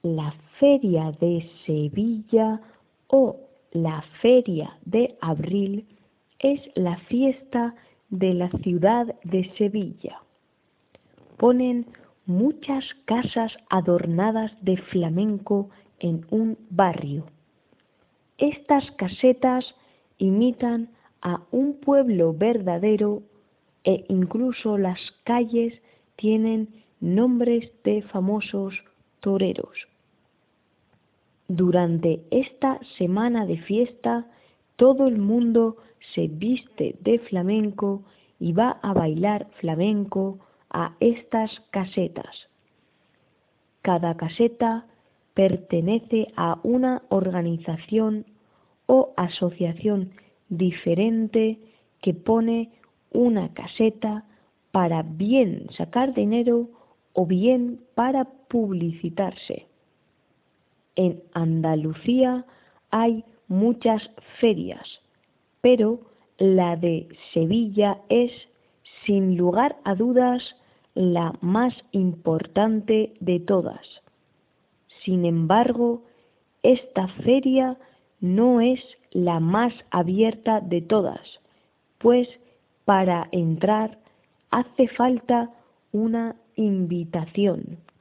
La Feria de Sevilla o la Feria de Abril es la fiesta de la ciudad de Sevilla. Ponen muchas casas adornadas de flamenco en un barrio. Estas casetas imitan a un pueblo verdadero e incluso las calles tienen nombres de famosos toreros. Durante esta semana de fiesta, todo el mundo se viste de flamenco y va a bailar flamenco a estas casetas. Cada caseta pertenece a una organización o asociación diferente que pone una caseta para bien sacar dinero o bien para publicitarse. En Andalucía hay muchas ferias, pero la de Sevilla es, sin lugar a dudas, la más importante de todas. Sin embargo, esta feria no es la más abierta de todas, pues para entrar hace falta una invitación.